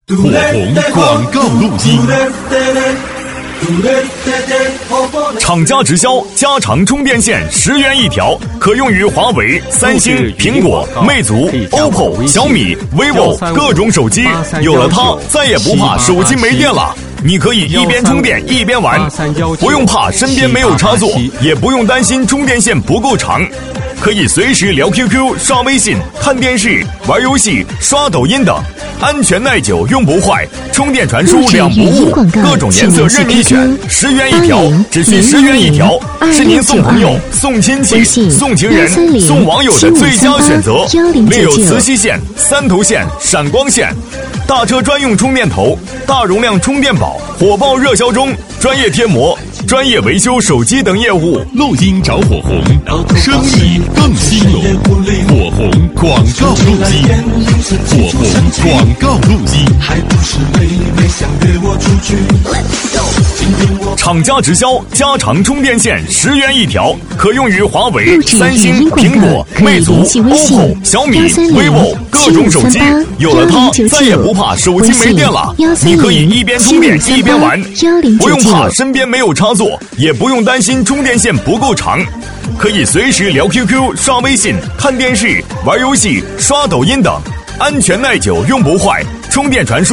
火红广告录音，厂家直销加长充电线10元一条，可用于华为、三星、苹果、魅族、OPPO、小米、vivo 各种手机。有了它，再也不怕手机没电了。你可以一边充电一边玩，不用怕身边没有插座，也不用担心充电线不够长。可以随时聊 QQ、刷微信、看电视、玩游戏、刷抖音等，安全耐久，用不坏，充电传输两不误，各种颜色任你选，10元一条，只需10元一条，是您送朋友、送亲戚、送情人、送网友的最佳选择。另有磁吸线、3头线、闪光线，大车专用充电头，大容量充电宝，火爆热销中，专业贴膜。专业维修手机等业务， 录音找火红，生意更兴隆。火红广告录音，火红广告录音。 厂家直销加长充电线10元一条，可用于华为、三星、苹果、魅族、OPPO、小米、vivo 各种手机。有了它，再也不怕手机没电了。你可以一边充电一边玩，不用怕身边没有插座，也不用担心充电线不够长。可以随时聊 QQ、刷微信、看电视、玩游戏、刷抖音等，安全耐久，用不坏，充电传输